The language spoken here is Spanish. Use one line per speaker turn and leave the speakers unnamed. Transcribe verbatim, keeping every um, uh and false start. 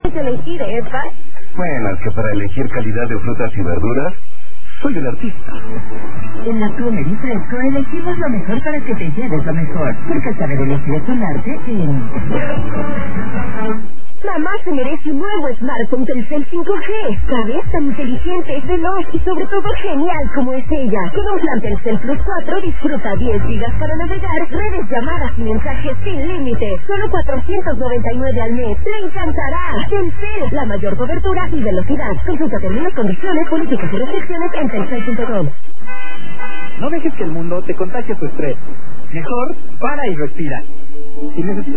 elegir, ¿eh, pa?
Bueno, es que para elegir calidad de frutas y verduras, soy el artista.
En la Comer y Fresco elegimos lo mejor para que te lleves lo mejor, porque saber elegir es un arte en...
Mamá se merece un nuevo smartphone Telcel cinco G. ¿Sabes? Tan inteligente, veloz y sobre todo genial como es ella. Con un plan Telcel Plus cuatro disfruta diez gigas para navegar, redes, llamadas y mensajes sin límite. Solo cuatrocientos noventa y nueve al mes. ¡Le encantará! Telcel, la mayor cobertura y velocidad. Consulta términos, condiciones, políticas y restricciones en telcel punto com.
No dejes que el mundo te contagie tu estrés. Mejor, para y respira. Si necesitas